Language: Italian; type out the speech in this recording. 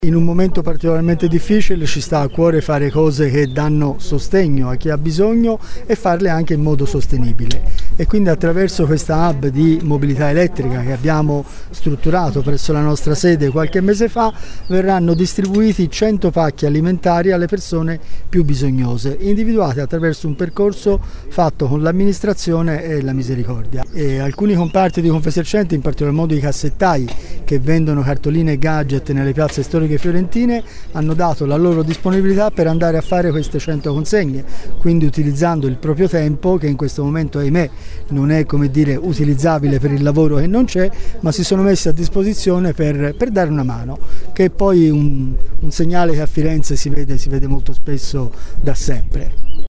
In un momento particolarmente difficile ci sta a cuore fare cose che danno sostegno a chi ha bisogno e farle anche in modo sostenibile. E quindi attraverso questa hub di mobilità elettrica che abbiamo strutturato presso la nostra sede qualche mese fa, verranno distribuiti 100 pacchi alimentari alle persone più bisognose, individuate attraverso un percorso fatto con l'amministrazione e la misericordia. E alcuni comparti di Confesercenti, in particolar modo i cassettai che vendono cartoline e gadget nelle piazze storiche fiorentine, hanno dato la loro disponibilità per andare a fare queste 100 consegne, quindi utilizzando il proprio tempo, che in questo momento ahimè non è, come dire, utilizzabile per il lavoro che non c'è, ma si sono messi a disposizione per dare una mano, che è poi un segnale che a Firenze si vede molto spesso da sempre.